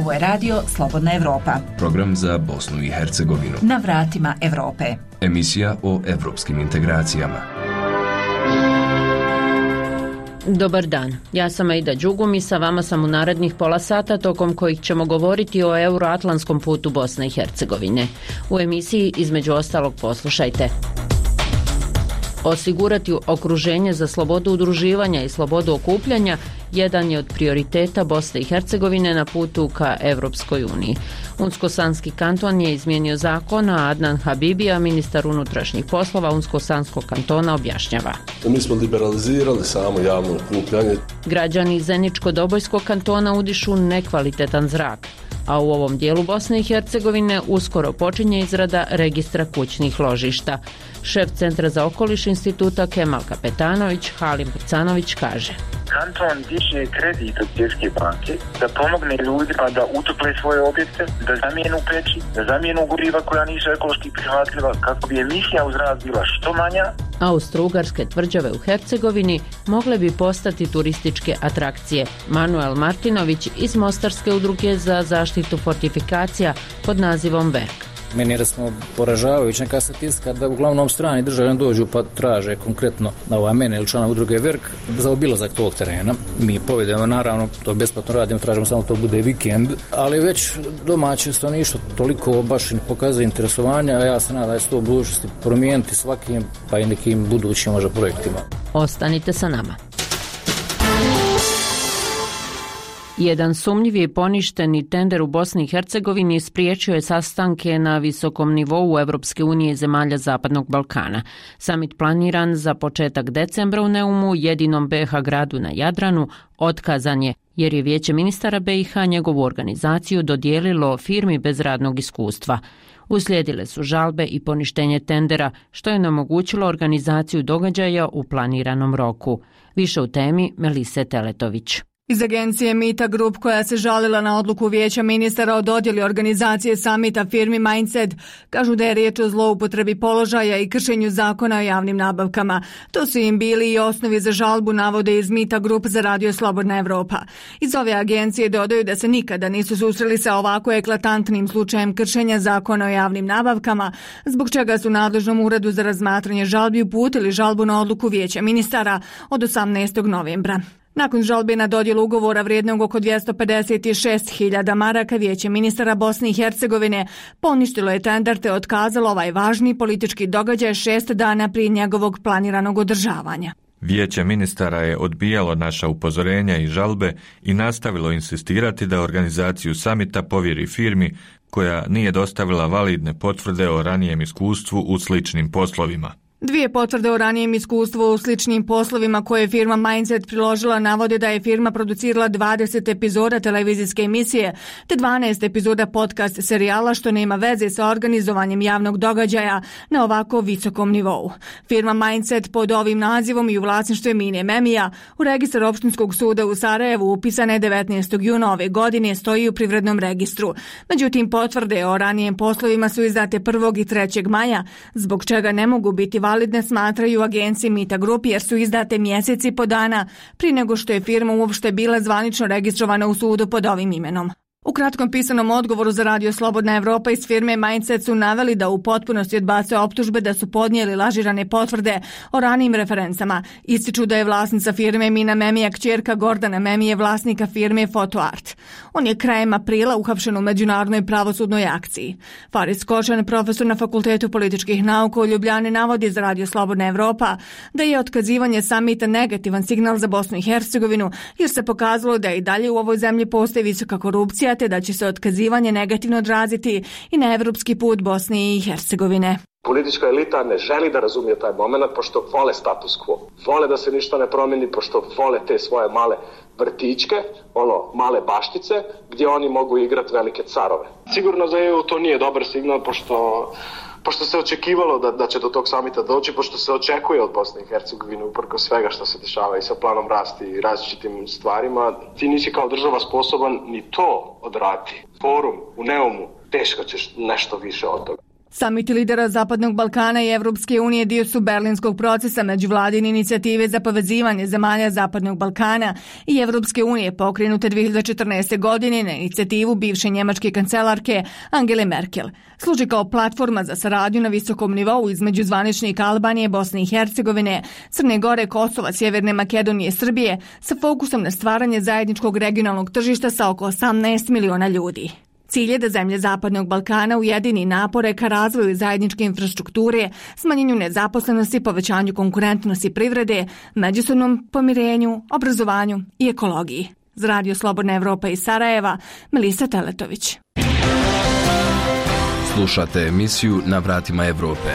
Ovo je radio Slobodna Evropa. Program za Bosnu i Hercegovinu. Na vratima Evrope. Emisija o evropskim integracijama. Dobar dan, ja sam Aida Đugum i sa vama sam u narednih pola sata tokom kojih ćemo govoriti o euroatlantskom putu Bosne i Hercegovine. U emisiji između ostalog poslušajte. Osigurati okruženje za slobodu udruživanja i slobodu okupljanja jedan je od prioriteta Bosne i Hercegovine na putu ka Evropskoj uniji. Unsko-sanski kanton je izmijenio zakon, a Adnan Habibija, ministar unutrašnjih poslova Unsko-sanskog kantona, objašnjava. Mi smo liberalizirali samo javno okupljanje. Građani Zeničko-Dobojskog kantona udišu nekvalitetan zrak, a u ovom dijelu Bosne i Hercegovine uskoro počinje izrada registra kućnih ložišta. Šef Centra za okoliš instituta Kemal Kapetanović, Halim Brcanović, kaže: Kanton diže kredit od Svjetske banke da pomogne ljudima da utople svoje objekte, da zamijenu peći, da zamijenu goriva koja nisu ekološki prihvatljiva kako bi emisija u zrak bila što manja. Austro-Ugarske tvrđave u Hercegovini mogle bi postati turističke atrakcije. Manuel Martinović iz Mostarske udruge za zaštitu fortifikacija pod nazivom VERK. Meni je recimo poražavajuća neka statistika da uglavnom strani državljani dođu pa traže konkretno na mene ili člana udruge VERK za obilazak tog terena. Mi povedemo, naravno, to besplatno radimo, tražimo samo to bude vikend, ali već domaće stanovništvo toliko baš ne pokazuje interesovanja, a ja se nadam da će to u budućnosti promijeniti svakim pa i nekim budućim možda projektima. Ostanite sa nama. Jedan sumnjiv i poništeni tender u Bosni i Hercegovini spriječio je sastanke na visokom nivou Evropske unije i zemalja Zapadnog Balkana. Samit planiran za početak decembra u Neumu, jedinom BiH gradu na Jadranu, otkazan je jer je Vijeće ministara BiH njegovu organizaciju dodijelilo firmi bez radnog iskustva. Uslijedile su žalbe i poništenje tendera, što je onemogućilo organizaciju događaja u planiranom roku. Više u temi Melise Teletović. Iz agencije Mita Group, koja se žalila na odluku Vijeća ministara o dodjeli organizacije samita firmi Mindset, kažu da je riječ o zloupotrebi položaja i kršenju zakona o javnim nabavkama. To su im bili i osnovi za žalbu, navode iz Mita Group za radio Slobodna Evropa. Iz ove agencije dodaju da se nikada nisu susreli sa ovako eklatantnim slučajem kršenja zakona o javnim nabavkama, zbog čega su nadležnom uredu za razmatranje žalbi uputili žalbu na odluku Vijeća ministara od 18. novembra. Nakon žalbe na dodjelu ugovora vrijednog oko 256.000 maraka, Vijeće ministara Bosne i Hercegovine poništilo je tender te otkazalo ovaj važni politički događaj 6 dana prije njegovog planiranog održavanja. Vijeće ministara je odbijalo naša upozorenja i žalbe i nastavilo insistirati da organizaciju samita povjeri firmi koja nije dostavila validne potvrde o ranijem iskustvu u sličnim poslovima. Dvije potvrde o ranijem iskustvu u sličnim poslovima koje je firma Mindset priložila navode da je firma producirala 20 epizoda televizijske emisije te 12 epizoda podcast serijala, što nema veze sa organizovanjem javnog događaja na ovako visokom nivou. Firma Mindset pod ovim nazivom i u vlasništvu Emine Memija u registar Opštinskog suda u Sarajevu upisana je 19. juna ove godine, stoji u privrednom registru. Međutim, potvrde o ranijem poslovima su izdate 1. i 3. maja, zbog čega ne mogu biti validne, smatraju agenciji Mita Group, jer su izdate mjeseci po dana prije nego što je firma uopšte bila zvanično registrovana u sudu pod ovim imenom. U kratkom pisanom odgovoru za radio Slobodna Evropa iz firme Mindset su naveli da u potpunosti odbacuju optužbe da su podnijeli lažirane potvrde o ranijim referencama. Ističu da je vlasnica firme Mina Memija kćerka Gordana Memije, vlasnika firme Fotoart. On je krajem aprila uhapšen u međunarodnoj pravosudnoj akciji. Faris Kočan, profesor na Fakultetu političkih nauka u Ljubljani, navodi za radio Slobodna Evropa da je otkazivanje samita negativan signal za Bosnu i Hercegovinu, jer se pokazalo da i dalje u ovoj zemlji postoji visoka korupcija, te da će se otkazivanje negativno odraziti i na evropski put Bosne i Hercegovine. Politička elita ne želi da razumije taj moment, pošto vole status quo. Vole da se ništa ne promijeni, pošto vole te svoje male vrtićke, male baštice, gdje oni mogu igrati velike carove. Sigurno za EU to nije dobar signal, pošto se očekivalo da će do tog samita doći, pošto se očekuje od Bosne i Hercegovine uprkos svega što se dešava i sa planom rasti i različitim stvarima, ti nisi kao država sposoban ni to odraditi. Forum u Neumu, teško ćeš nešto više od toga. Samiti lidera Zapadnog Balkana i Evropske unije dio su berlinskog procesa međuvladine inicijative za povezivanje zemalja Zapadnog Balkana i Evropske unije pokrenute 2014. godine na inicijativu bivše njemačke kancelarke Angele Merkel. Služi kao platforma za saradnju na visokom nivou između zvaničnika Albanije, Bosne i Hercegovine, Crne Gore, Kosova, Sjeverne Makedonije i Srbije sa fokusom na stvaranje zajedničkog regionalnog tržišta sa oko 18 miliona ljudi. Cilj je da zemlje Zapadnog Balkana ujedini napore ka razvoju zajedničke infrastrukture, smanjenju nezaposlenosti, povećanju konkurentnosti privrede, međusobnom pomirenju, obrazovanju i ekologiji. Za Radio Slobodna Evropa iz Sarajeva, Melisa Teletović. Slušate emisiju Na vratima Evrope.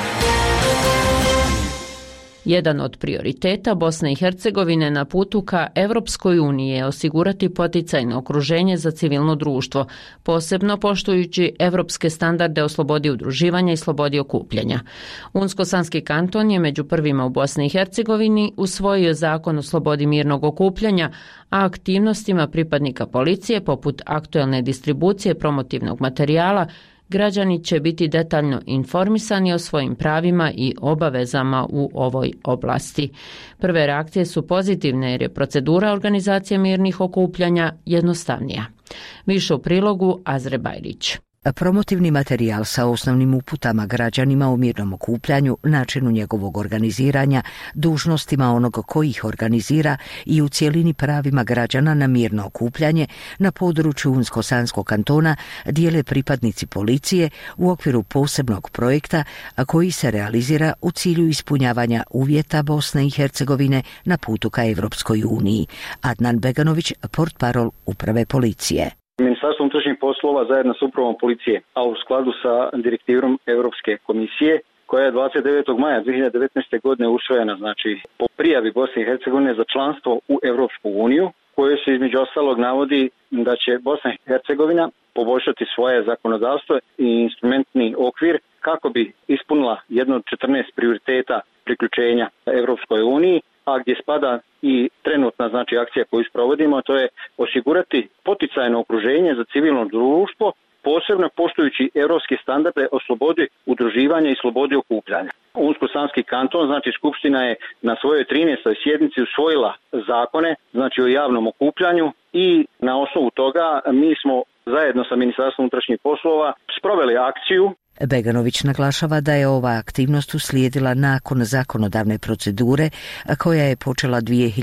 Jedan od prioriteta Bosne i Hercegovine na putu ka Evropskoj uniji je osigurati poticajno okruženje za civilno društvo, posebno poštujući evropske standarde o slobodi udruživanja i slobodi okupljanja. Unsko-Sanski kanton je među prvima u Bosni i Hercegovini usvojio zakon o slobodi mirnog okupljanja, a aktivnostima pripadnika policije, poput aktuelne distribucije promotivnog materijala, građani će biti detaljno informisani o svojim pravima i obavezama u ovoj oblasti. Prve reakcije su pozitivne jer je procedura organizacije mirnih okupljanja jednostavnija. Više u prilogu Azre Bajrić. Promotivni materijal sa osnovnim uputama građanima o mirnom okupljanju, načinu njegovog organiziranja, dužnostima onog koji ih organizira i u cijelini pravima građana na mirno okupljanje na području Unsko-Sanskog kantona dijele pripadnici policije u okviru posebnog projekta koji se realizira u cilju ispunjavanja uvjeta Bosne i Hercegovine na putu ka Evropskoj uniji. Adnan Beganović, portparol uprave policije. Ministarstvo unutrašnjih poslova zajedno s upravom policije, a u skladu sa direktivom Europske komisije, koja je 29. maja 2019. godine usvojena, znači po prijavi Bosne i Hercegovine za članstvo u Europsku uniju, koje se između ostalog navodi da će Bosna i Hercegovina poboljšati svoje zakonodavstvo i instrumentni okvir kako bi ispunila jedno od 14 prioriteta priključenja Europskoj uniji, a gdje spada i trenutna znači akcija koju sprovodimo, to je osigurati poticajno okruženje za civilno društvo, posebno poštujući europske standarde o slobodi udruživanja i slobodi okupljanja. Unsko-Sanski kanton, znači Skupština je na svojoj 13. sjednici usvojila zakone, znači o javnom okupljanju i na osnovu toga mi smo zajedno sa Ministarstvom unutrašnjih poslova sproveli akciju. Beganović naglašava da je ova aktivnost uslijedila nakon zakonodavne procedure koja je počela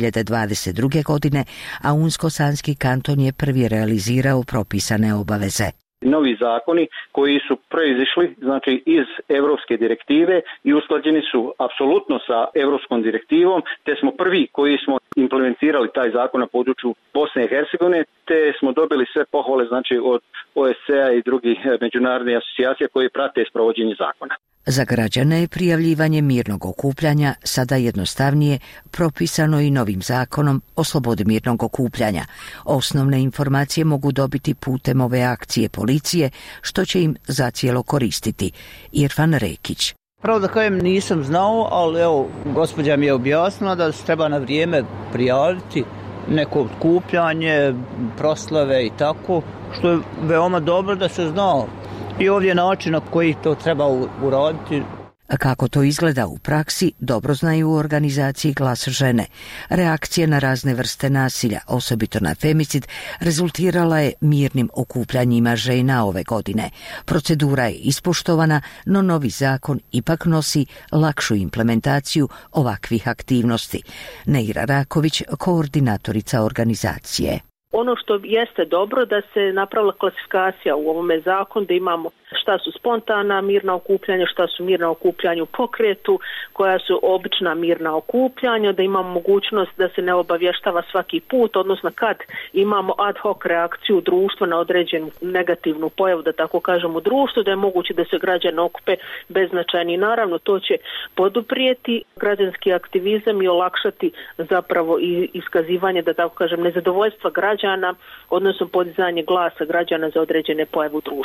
2022. godine, a Unsko-Sanski kanton je prvi realizirao propisane obaveze. Novi zakoni koji su proizišli znači iz europske direktive i usklađeni su apsolutno sa europskom direktivom, te smo prvi koji smo implementirali taj zakon na području Bosne i Hercegovine, te smo dobili sve pohvale znači od OSCE-a i drugih međunarodnih asocijacija koje prate sprovođenje zakona. Za građane je prijavljivanje mirnog okupljanja sada jednostavnije, propisano i novim zakonom o slobodi mirnog okupljanja. Osnovne informacije mogu dobiti putem ove akcije policije, što će im zacijelo koristiti. Irfan Rekić. Pravo da kažem nisam znao, ali evo, gospođa mi je objasnila da se treba na vrijeme prijaviti neko okupljanje, proslave i tako, što je veoma dobro da se zna. I ovdje način na koji to treba uraditi. Kako to izgleda u praksi, dobro znaju u organizaciji Glas žene. Reakcija na razne vrste nasilja, osobito na femicid, rezultirala je mirnim okupljanjima žena ove godine. Procedura je ispoštovana, no novi zakon ipak nosi lakšu implementaciju ovakvih aktivnosti. Neira Raković, koordinatorica organizacije. Ono što jeste dobro da se napravila klasifikacija u ovome zakonu, da imamo šta su spontana mirna okupljanja, šta su mirna okupljanja u pokretu, koja su obična mirna okupljanja, da imamo mogućnost da se ne obavještava svaki put, odnosno kad imamo ad hoc reakciju društva na određenu negativnu pojavu, da tako kažem, u društvu, da je moguće da se građani okupe beznačajni. Naravno, to će poduprijeti građanski aktivizam i olakšati zapravo i iskazivanje, da tako kažem, nezadovoljstva građana, odnosno podizanje glasa građana za određene pojave u društvu.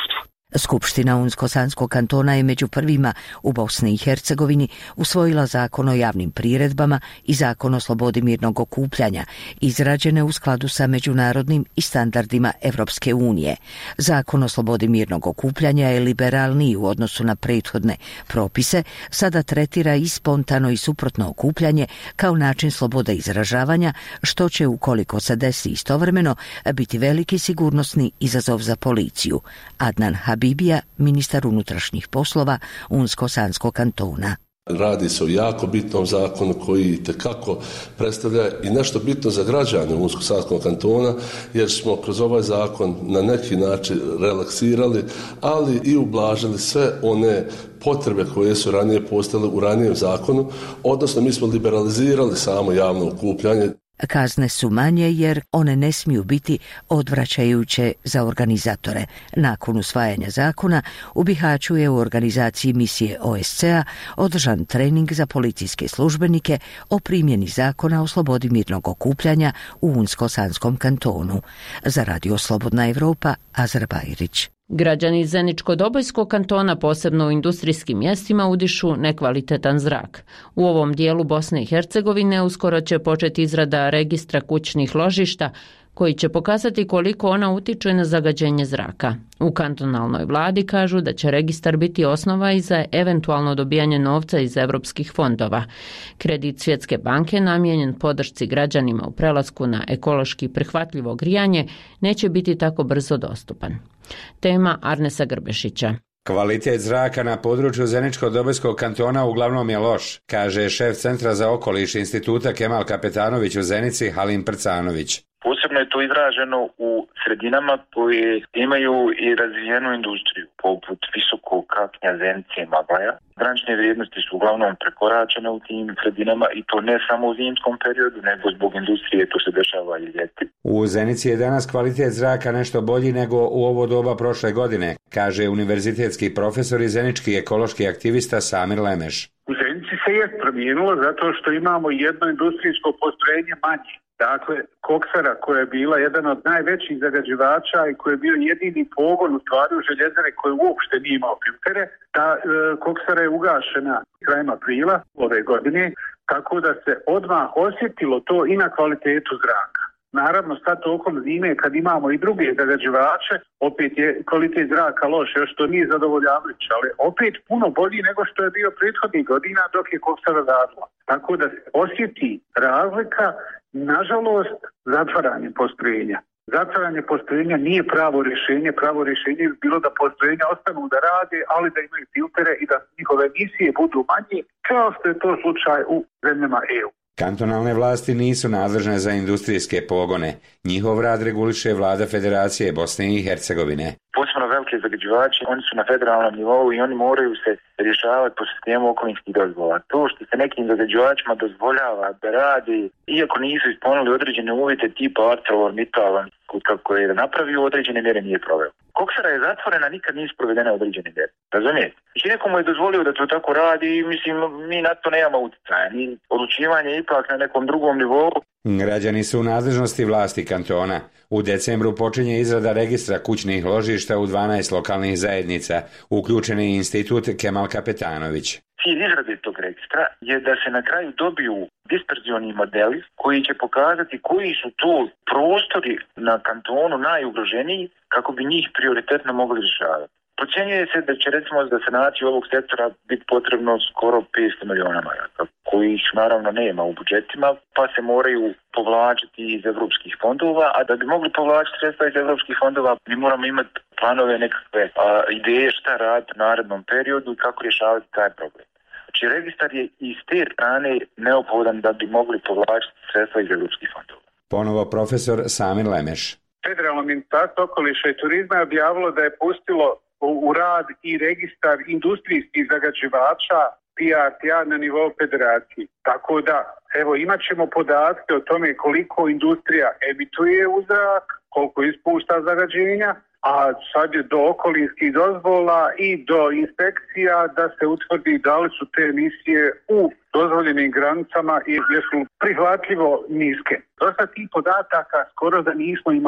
Skupština Unsko-Sanskog kantona je među prvima u Bosni i Hercegovini usvojila zakon o javnim priredbama i zakon o slobodi mirnog okupljanja, izrađene u skladu sa međunarodnim i standardima Evropske unije. Zakon o slobodi mirnog okupljanja je liberalniji u odnosu na prethodne propise, sada tretira i spontano i suprotno okupljanje kao način slobode izražavanja, što će, ukoliko se desi istovremeno, biti veliki sigurnosni izazov za policiju. Adnan Habibija, ministar unutrašnjih poslova Unsko-Sanskog kantona. Radi se o jako bitnom zakonu koji itekako predstavlja i nešto bitno za građane Unsko-Sanskog kantona, jer smo kroz ovaj zakon na neki način relaksirali, ali i ublažili sve one potrebe koje su ranije postale u ranijem zakonu, odnosno mi smo liberalizirali samo javno okupljanje. Kazne su manje jer one ne smiju biti odvraćajuće za organizatore. Nakon usvajanja zakona u Bihaću je u organizaciji misije OSCE-a održan trening za policijske službenike o primjeni zakona o slobodi mirnog okupljanja u Unsko-Sanskom kantonu. Za Radio Slobodna Evropa, Azra Bajrić. Građani Zeničko-Dobojskog kantona, posebno u industrijskim mjestima, udišu nekvalitetan zrak. U ovom dijelu Bosne i Hercegovine uskoro će početi izrada registra kućnih ložišta, koji će pokazati koliko ona utiče na zagađenje zraka. U kantonalnoj vladi kažu da će registar biti osnova i za eventualno dobijanje novca iz evropskih fondova. Kredit Svjetske banke namijenjen podršci građanima u prelasku na ekološki prihvatljivo grijanje neće biti tako brzo dostupan. Tema Arnesa Grbešića. Kvalitet zraka na području Zeničko-Dobojskog kantona uglavnom je loš, kaže šef Centra za okoliš Instituta Kemal Kapetanović u Zenici Halim Prcanović. Posebno je to izraženo u sredinama koje imaju i razvijenu industriju, poput Visokog, Kaknja, Zenice i Maglaja. Granične vrijednosti su uglavnom prekoračene u tim sredinama i to ne samo u zimskom periodu, nego zbog industrije, to se dešava i ljeti. U Zenici je danas kvalitet zraka nešto bolji nego u ovo doba prošle godine, kaže univerzitetski profesor i zenički ekološki aktivista Samir Lemeš. U Zenici se je promijenilo zato što imamo jedno industrijsko postrojenje manje. Dakle, koksara koja je bila jedan od najvećih zagađivača i koji je bio jedini pogon u stvari u željezare koji uopšte nije imao filtere, ta koksara je ugašena krajem aprila ove godine, tako da se odmah osjetilo to i na kvalitetu zraka. Naravno, sad tokom zime kad imamo i druge zagađivače, opet je kvalitet zraka loš, još to nije zadovoljavajuće, ali opet puno bolji nego što je bio prethodnih godina dok je koksara radila. Tako da se osjeti razlika, nažalost, zatvaranje postrojenja. Zatvaranje postrojenja nije pravo rješenje je bilo da postrojenja ostanu da rade, ali da imaju filtere i da njihove emisije budu manje, kao što je to slučaj u zemljama EU. Kantonalne vlasti nisu nadležne za industrijske pogone. Njihov rad reguliše vlada Federacije Bosne i Hercegovine. Posebno velike zagađivači, oni su na federalnom nivou i oni moraju se rješavati po sistemu okolinskih dozvola. To što se nekim zagađivačima dozvoljava da radi, iako nisu ispunili određene uvjete tipa ArcelorMittal, kako je napravio određene mjere nije proveo. Koksara je zatvorena, nikad nisu provedene određene mjere. Razumijete? Znači nekomu je dozvolio da to tako radi i mislim mi na to nemamo utjecaja. Ni odlučivanje ipak na nekom drugom nivou. Građani su u nadležnosti vlasti kantona. U decembru počinje izrada registra kućnih ložišta u 12 lokalnih zajednica, uključeni Institut Kemal Kapetanović. Cilj izrade tog registra je da se na kraju dobiju disperzioni modeli koji će pokazati koji su to prostori na kantonu najugroženiji kako bi njih prioritetno mogli rješavati. Procjenjuje se da će recimo za sanaciju ovog sektora biti potrebno skoro 500 miliona maraka, kojih naravno nema u budžetima, pa se moraju povlačiti iz evropskih fondova, a da bi mogli povlačiti sredstva iz evropskih fondova, mi moramo imati planove, nekakve ideje šta raditi u narednom periodu i kako rješavati taj problem. Znači, registar je iz te strane neophodan da bi mogli povlačiti sredstva iz evropskih fondova. Ponovo profesor Samir Lemeš. Federalno ministarstvo okoliša i turizma je objavilo da je pustilo u rad i registar industrijskih zagađivača PRTA na nivou federacije. Tako da, evo, imat ćemo podatke o tome koliko industrija emituje u zrak, koliko ispušta zagađenja, a sad je do okolinskih dozvola i do inspekcija da se utvrdi da li su te emisije u dozvoljenim granicama i jesu prihvatljivo niske. Dosta tih podataka skoro da nismo imali.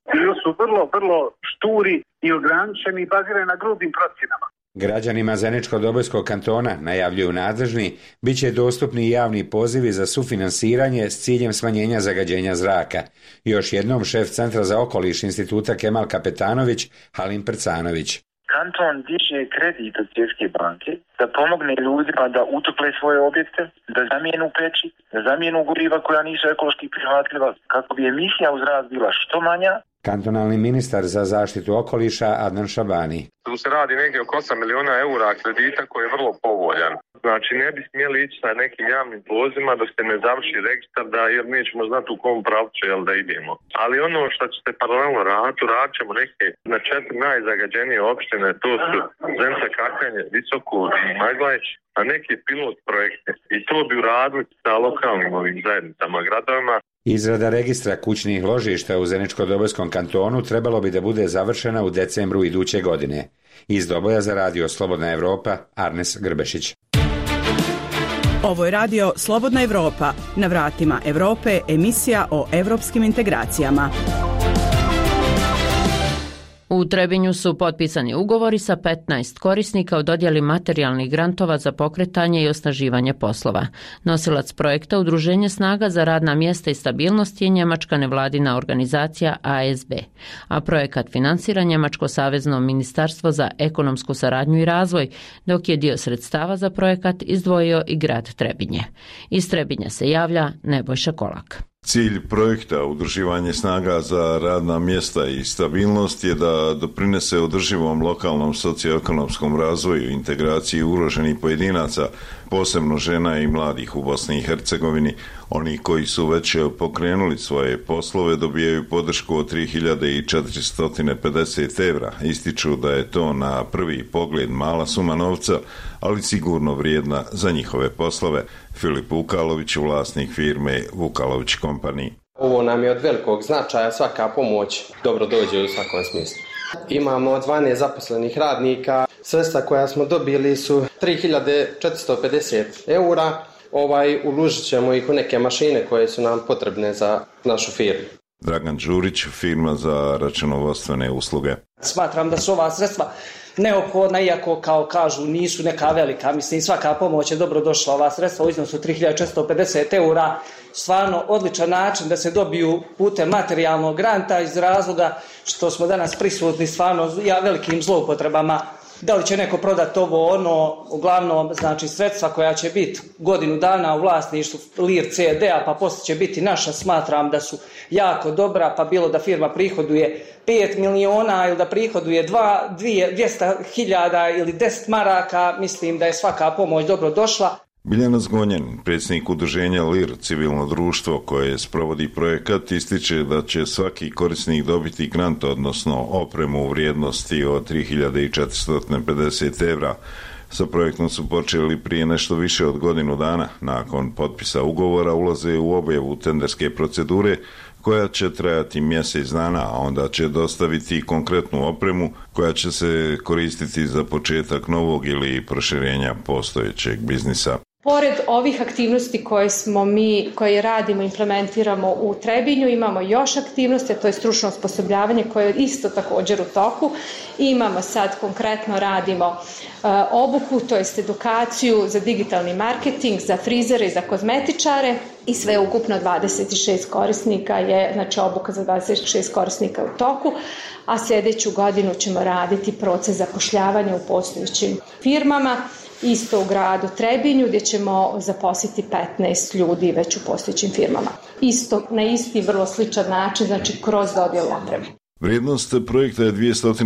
Bili su vrlo šturi i ograničeni i bazirani na grubim procjenama. Građanima Zeničko-Dobojskog kantona, najavljuju nadležni, bit će dostupni javni pozivi za sufinansiranje s ciljem smanjenja zagađenja zraka. Još jednom šef Centra za okoliš Instituta Kemal Kapetanović, Halim Prcanović. Kanton diže kredit od Svjetske banke da pomogne ljudima da utople svoje objekte, da zamijenu peći, da zamijenu goriva koja nisu ekološki prihvatljiva, kako bi emisija u zrak bila što manja. Kantonalni ministar za zaštitu okoliša Adnan Šabani. Tu se radi negdje oko 8 miliona eura kredita koji je vrlo povoljan. Znači ne bi smjeli ići sa nekim javnim pozivima dok se ne završi registar, jer nećemo znati u kom pravcu da idemo. Ali ono što će se paralelno radit ćemo neke na 4 najzagađenije opštine, to su Zenica, Kakanje, Visoko i Maglajeć, a neki pilot projekte. I to bi uradili sa lokalnim ovim zajednicama, gradovima. Izrada registra kućnih ložišta u Zeničko-Dobojskom kantonu trebalo bi da bude završena u decembru iduće godine. Iz Doboja za radio Slobodna Evropa, Arnes Grbešić. Ovo je radio Slobodna Evropa. Na vratima Evrope, emisija o evropskim integracijama. U Trebinju su potpisani ugovori sa 15 korisnika o dodjeli materijalnih grantova za pokretanje i osnaživanje poslova. Nosilac projekta Udruženje snaga za radna mjesta i stabilnost je njemačka nevladina organizacija ASB, a projekat finansira Njemačko savezno ministarstvo za ekonomsku saradnju i razvoj, dok je dio sredstava za projekat izdvojio i grad Trebinje. Iz Trebinja se javlja Nebojša Kolak. Cilj projekta Udruživanje snaga za radna mjesta i stabilnost je da doprinese održivom lokalnom socioekonomskom razvoju i integraciji ugroženih pojedinaca, posebno žena i mladih u Bosni i Hercegovini. Oni koji su već pokrenuli svoje poslove dobijaju podršku od 3.450 evra. Ističu da je to na prvi pogled mala suma novca, ali sigurno vrijedna za njihove poslove. Filip Vukalović, vlasnik firme Vukalović Company. Ovo nam je od velikog značaja, svaka pomoć dobro dođe u svakom smislu. Imamo 12 zaposlenih radnika, sredstva koja smo dobili su 3.450 eura. Uložit ćemo ih u neke mašine koje su nam potrebne za našu firmu. Dragan Đurić, firma za računovodstvene usluge. Smatram da su ova sredstva neophodna, iako kao kažu nisu neka velika. Mislim, svaka pomoć je dobro došla. Ova sredstva u iznosu 3.450 eura, stvarno odličan način da se dobiju putem materijalnog granta iz razloga što smo danas prisutni stvarno velikim zloupotrebama. Da li će neko prodati ovo, uglavnom znači sredstva koja će biti godinu dana u vlasništvu Lir CD-a, pa poslije će biti naša, smatram da su jako dobra, pa bilo da firma prihoduje 5 miliona ili da prihoduje 200.000 ili 10 maraka, mislim da je svaka pomoć dobro došla. Biljana Zgonjan, predsjednik udruženja LIR, civilno društvo koje sprovodi projekat, ističe da će svaki korisnik dobiti grant, odnosno opremu u vrijednosti od 3.450 evra. Sa projektom su počeli prije nešto više od godinu dana. Nakon potpisa ugovora ulaze u objavu tenderske procedure koja će trajati mjesec dana, a onda će dostaviti konkretnu opremu koja će se koristiti za početak novog ili proširenja postojećeg biznisa. Pored ovih aktivnosti koje radimo, implementiramo u Trebinju, imamo još aktivnosti, to je stručno osposobljavanje koje je isto također u toku. Imamo sad konkretno radimo obuku, to jest edukaciju za digitalni marketing, za frizere i za kozmetičare i sve ukupno 26 korisnika je, znači obuka za 26 korisnika u toku, a sljedeću godinu ćemo raditi proces zapošljavanja u postojećim firmama. Isto u gradu Trebinju gdje ćemo zaposliti 15 ljudi već u postojećim firmama. Isto na isti vrlo sličan način, znači kroz dodjelu opreme. Vrijednost projekta je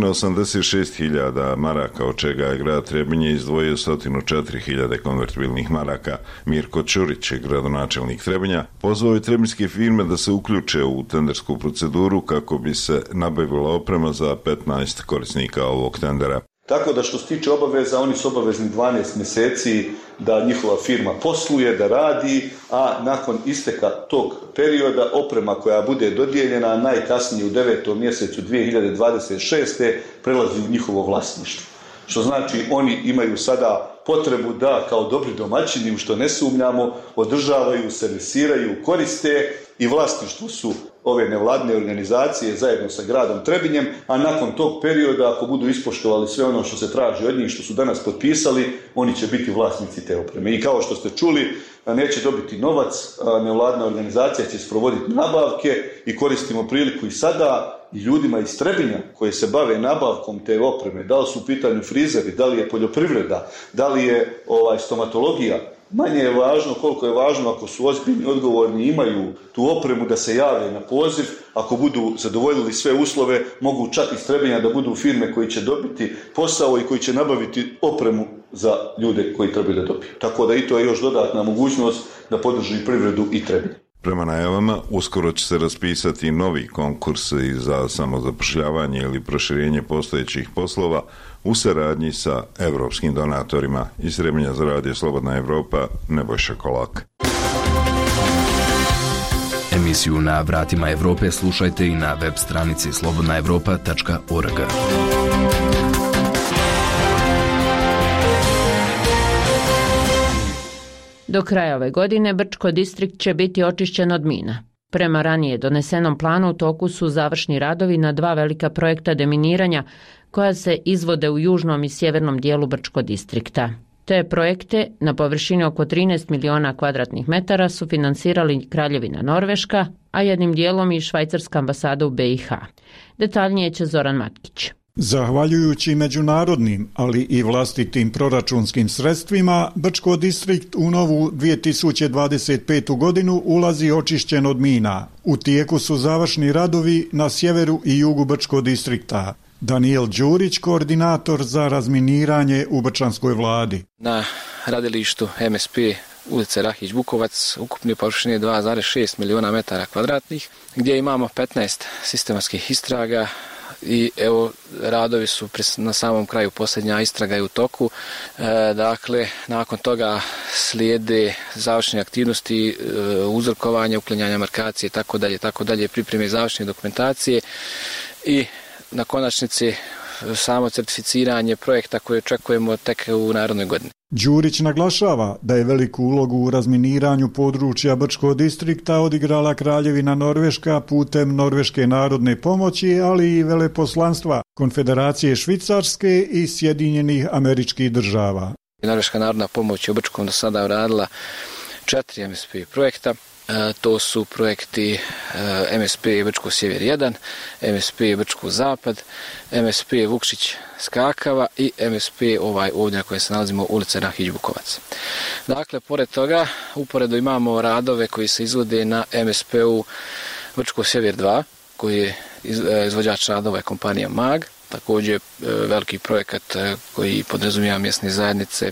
286.000 maraka, od čega je grad Trebinje izdvojio 104.000 konvertibilnih maraka. Mirko Ćurić, gradonačelnik Trebinja, pozvao je trebinjske firme da se uključe u tendersku proceduru kako bi se nabavila oprema za 15 korisnika ovog tendera. Tako da što se tiče obaveza, oni su obavezni 12 mjeseci da njihova firma posluje, da radi, a nakon isteka tog perioda oprema koja bude dodijeljena najkasnije u 9. mjesecu 2026. prelazi u njihovo vlasništvo. Što znači oni imaju sada potrebu da kao dobri domaćini, u što ne sumnjamo, održavaju, servisiraju, koriste i vlasništvo su ove nevladine organizacije zajedno sa gradom Trebinjem, a nakon tog perioda, ako budu ispoštovali sve ono što se traži od njih, što su danas potpisali, oni će biti vlasnici te opreme. I kao što ste čuli, neće dobiti novac, nevladina organizacija će sprovoditi nabavke i koristimo priliku i sada i ljudima iz Trebinja koji se bave nabavkom te opreme, da li su u pitanju frizeri, da li je poljoprivreda, da li je stomatologija. Manje je važno koliko je važno ako su ozbiljni, odgovorni, imaju tu opremu da se jave na poziv. Ako budu zadovoljili sve uslove, mogu čak iz Trebinja da budu firme koji će dobiti posao i koji će nabaviti opremu za ljude koji trebaju da dobiju. Tako da i to je još dodatna mogućnost da podrži privredu i Trebinja. Prema najavama, uskoro će se raspisati novi konkursi za samozapošljavanje ili proširenje postojećih poslova u saradnji sa evropskim donatorima. Iz Trebinja za Radio Slobodna Evropa, Nebojša Kolak. Emisiju Na vratima Evrope slušajte i na web stranici slobodnaevropa.org. Do kraja ove godine Brčko distrikt će biti očišćen od mina. Prema ranije donesenom planu u toku su završni radovi na 2 velika projekta deminiranja koja se izvode u južnom i sjevernom dijelu Brčko distrikta. Te projekte na površini oko 13 miliona kvadratnih metara su finansirali Kraljevina Norveška, a jednim dijelom i Švajcarska ambasada u BiH. Detaljnije će Zoran Matkić. Zahvaljujući međunarodnim, ali i vlastitim proračunskim sredstvima, Brčko distrikt u novu 2025. godinu ulazi očišćen od mina. U tijeku su završni radovi na sjeveru i jugu Brčko distrikta. Daniel Đurić, koordinator za razminiranje u Brčanskoj vladi. Na radilištu MSP ulice Rahić-Bukovac ukupne površine 2,6 miliona metara kvadratnih, gdje imamo 15 sistematskih istraga i evo radovi su na samom kraju, posljednja istraga je u toku. Dakle, nakon toga slijede završne aktivnosti, uzorkovanja, uklanjanja markacije, tako dalje, pripreme završne dokumentacije i na konačnici samo certificiranje projekta koje očekujemo tek u narednoj godini. Đurić naglašava da je veliku ulogu u razminiranju područja Brčkog distrikta odigrala Kraljevina Norveška putem Norveške narodne pomoći, ali i veleposlanstva Konfederacije Švicarske i Sjedinjenih Američkih Država. Norveška narodna pomoć je u Brčkom do sada uradila 4 MSP projekta. To su projekti MSP Brčko Sjever 1, MSP Brčko Zapad, MSP Vukšić Skakava i MSP ovdje na kojem se nalazimo ulice Rahić-Bukovac. Dakle, pored toga, uporedo imamo radove koji se izvode na MSP-u Brčko Sjever 2, koji je izvođač radova je kompanija MAG, također veliki projekat koji podrazumijeva mjesne zajednice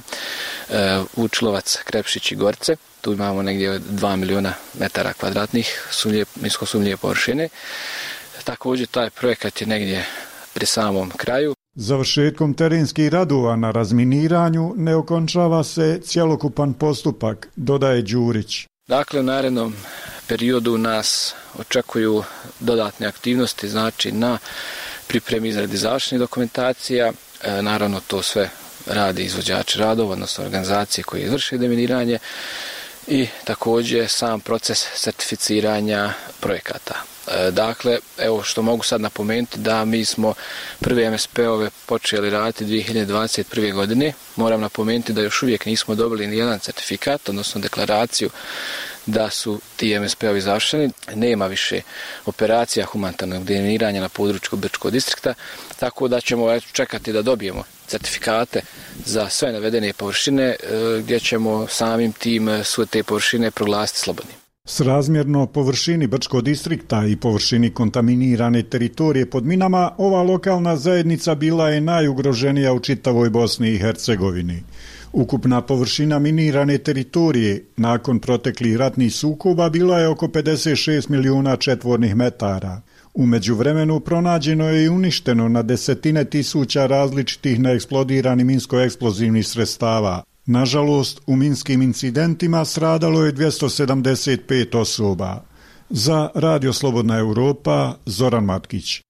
Vučlovac, Krepšić i Gorce. Tu imamo negdje 2 miliona metara kvadratnih minsko sumnjive površine. Također taj projekat je negdje pri samom kraju. Završetkom terenskih radova na razminiranju ne okončava se cjelokupan postupak, dodaje Đurić. Dakle, u narednom periodu nas očekuju dodatne aktivnosti, znači na pripremi izradi završnih dokumentacija. Naravno, to sve radi izvođači radova, odnosno organizacije koje izvrše deminiranje, i također sam proces certificiranja projekata. Dakle, evo što mogu sad napomenuti da mi smo prve MSP-ove počeli raditi 2021. godine. Moram napomenuti da još uvijek nismo dobili ni jedan certifikat, odnosno deklaraciju da su ti MSP-ovi završeni. Nema više operacija humanitarnog deminiranja na području Brčkog distrikta, tako da ćemo čekati da dobijemo certifikate za sve navedene površine, gdje ćemo samim tim sve te površine proglasiti slobodnim. Srazmjerno površini Brčkog distrikta i površini kontaminirane teritorije pod minama, ova lokalna zajednica bila je najugroženija u čitavoj Bosni i Hercegovini. Ukupna površina minirane teritorije nakon proteklih ratnih sukoba bila je oko 56 milijuna četvornih metara. U međuvremenu pronađeno je i uništeno na desetine tisuća različitih neeksplodiranih minsko-eksplozivnih sredstava. Nažalost, u minskim incidentima stradalo je 275 osoba. Za Radio Slobodna Evropa, Zoran Matkić.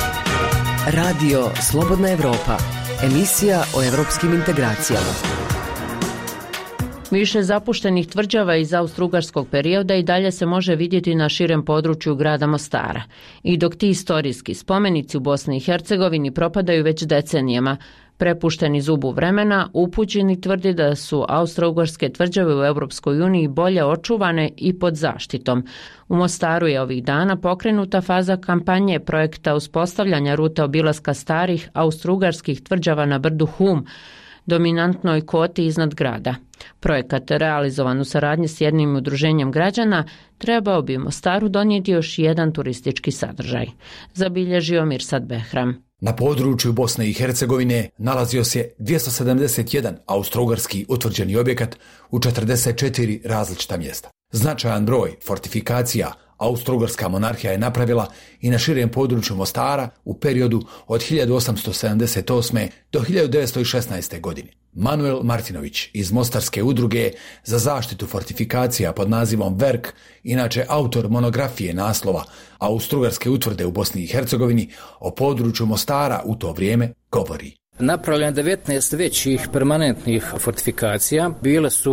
Radio Slobodna Evropa, emisija o evropskim integracijama. Više zapuštenih tvrđava iz austrougarskog perioda i dalje se može vidjeti na širem području grada Mostara. I dok ti istorijski spomenici u Bosni i Hercegovini propadaju već decenijama, prepušteni zubu vremena, upućeni tvrdi da su austrougarske tvrđave u Europskoj uniji bolje očuvane i pod zaštitom. U Mostaru je ovih dana pokrenuta faza kampanje projekta uspostavljanja rute obilaska starih austrougarskih tvrđava na brdu Hum, dominantnoj koti iznad grada. Projekat, realizovan u saradnji s jednim udruženjem građana, trebao bi Mostaru donijeti još jedan turistički sadržaj, zabilježio Mirsad Behram. Na području Bosne i Hercegovine nalazio se 271 austrougarski utvrđeni objekat u 44 različita mjesta. Značajan broj fortifikacija austrougarska monarhija je napravila i na širem području Mostara u periodu od 1878. do 1916. godine. Manuel Martinović iz Mostarske udruge za zaštitu fortifikacija pod nazivom Verk, inače autor monografije naslova Austrougarske utvrde u Bosni i Hercegovini, o području Mostara u to vrijeme govori. Napravljeno 19 većih permanentnih fortifikacija. Bile su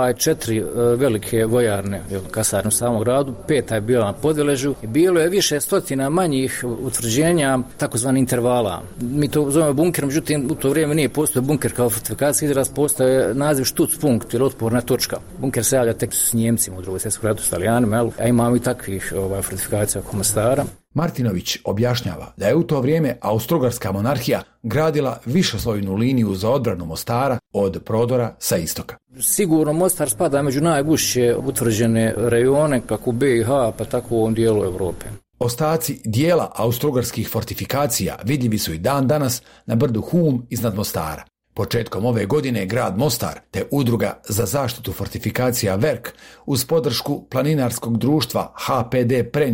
4 velike vojarne, kasarne u samom gradu, 5 je bila na Podveležju. Bilo je više stotina manjih utvrđenja, takozvani intervala. Mi to zovemo bunker, međutim u to vrijeme nije postojao bunker kao fortifikacija, izraz postoje naziv Stützpunkt ili otporna točka. Bunker se javlja tek s Njemcima u Drugom svjetskom ratu, s Italijanima, a imamo i takvih fortifikacija oko Mostara. Martinović objašnjava da je u to vrijeme austrougarska monarhija gradila višeslojnu liniju za odbranu Mostara od prodora sa istoka. Sigurno Mostar spada među najgušće utvrđene rejone kako u BiH pa tako u ovom dijelu Europe. Ostaci dijela austrougarskih fortifikacija vidljivi su i dan danas na brdu Hum iznad Mostara. Početkom ove godine grad Mostar te udruga za zaštitu fortifikacija Verk uz podršku planinarskog društva HPD Prenj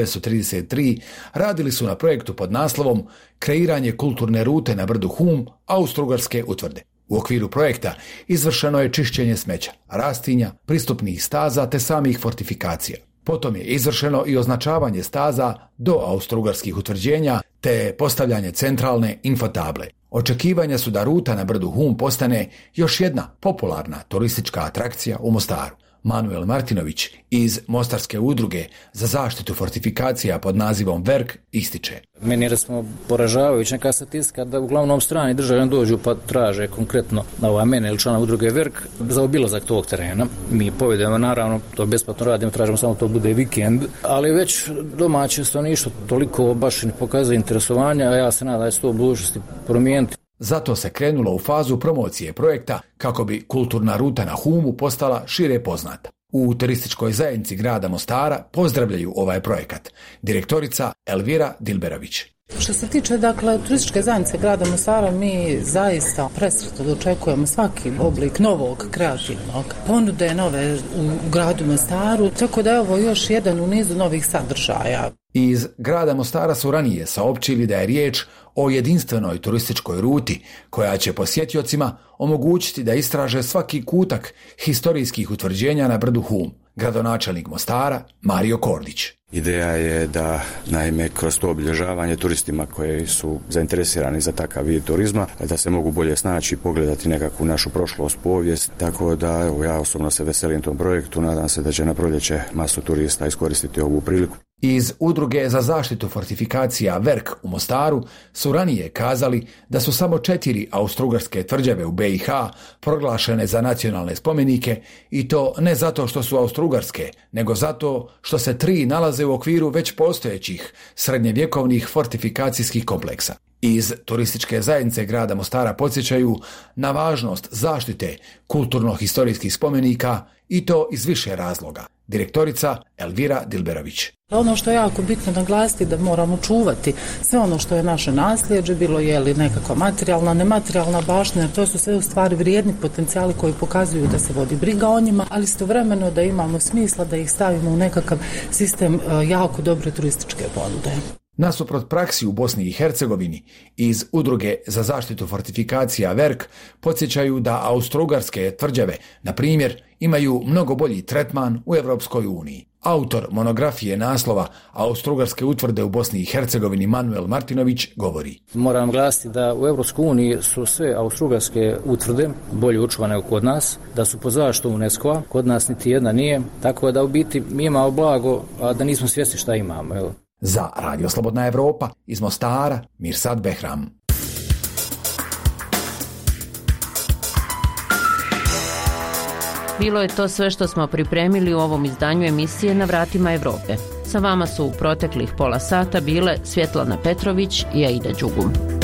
1933 radili su na projektu pod naslovom Kreiranje kulturne rute na brdu Hum austrougarske utvrde. U okviru projekta izvršeno je čišćenje smeća, rastinja, pristupnih staza te samih fortifikacija. Potom je izvršeno i označavanje staza do austrougarskih utvrđenja te postavljanje centralne infotable. Očekivanja su da ruta na brdu Hum postane još jedna popularna turistička atrakcija u Mostaru. Manuel Martinović iz Mostarske udruge za zaštitu fortifikacija pod nazivom Verk ističe. Meni je recimo poražavajuća neka statistika da uglavnom strani državljani dođu pa traže konkretno na mene ili člana udruge Verk za obilazak tog terena. Mi povedemo, naravno, to besplatno radimo, tražimo samo to bude vikend, ali već domaće stanovništvo toliko baš ne pokazuje interesovanja, a ja se nadam da će to u budućnosti promijeniti. Zato se krenulo u fazu promocije projekta kako bi kulturna ruta na Humu postala šire poznata. U turističkoj zajednici grada Mostara pozdravljaju ovaj projekat. Direktorica Elvira Dilberović. Što se tiče, turističke zajednice grada Mostara, mi zaista presretno dočekujemo svaki oblik novog kreativnog ponude nove u gradu Mostaru, tako da je ovo još jedan u nizu novih sadržaja. Iz grada Mostara su ranije saopćili da je riječ o jedinstvenoj turističkoj ruti koja će posjetiocima omogućiti da istraže svaki kutak historijskih utvrđenja na brdu Hum. Gradonačelnik Mostara Mario Kordić. Ideja je da, naime, kroz to obilježavanje turistima koji su zainteresirani za takav vid turizma, da se mogu bolje snaći i pogledati nekakvu našu prošlost, povijest, tako da ja osobno se veselim tom projektu, nadam se da će na proljeće masu turista iskoristiti ovu priliku. Iz udruge za zaštitu fortifikacija Verk u Mostaru su ranije kazali da su samo 4 austrougarske tvrđave u BiH proglašene za nacionalne spomenike i to ne zato što su austrougarske, nego zato što se 3 nalaze u okviru već postojećih srednjevjekovnih fortifikacijskih kompleksa. Iz turističke zajednice grada Mostara podsjećaju na važnost zaštite kulturno-historijskih spomenika i to iz više razloga. Direktorica Elvira Dilberović. Ono što je jako bitno naglasiti da moramo čuvati sve ono što je naše nasljeđe, bilo je li nekakva materijalna, nematerijalna baština, to su sve u stvari vrijedni potencijali koji pokazuju da se vodi briga o njima, ali istovremeno da imamo smisla da ih stavimo u nekakav sistem jako dobre turističke ponude. Nasuprot praksi u Bosni i Hercegovini, iz udruge za zaštitu fortifikacija Verk podsjećaju da austrougarske tvrđave, na primjer, imaju mnogo bolji tretman u Europskoj uniji. Autor monografije naslova Austro-ugarske utvrde u Bosni i Hercegovini Manuel Martinović govori. Moram glasiti da u Evropskoj uniji su sve austro-ugarske utvrde bolje očuvane nego kod nas, da su pod zaštitom UNESCO-a, kod nas niti jedna nije, tako da u biti mi imamo blago, a da nismo svjesni šta imamo. Evo. Za Radio Slobodna Evropa iz Mostara, Mirsad Behram. Bilo je to sve što smo pripremili u ovom izdanju emisije Na vratima Evrope. Sa vama su u proteklih pola sata bile Svjetlana Petrović i Aida Đugum.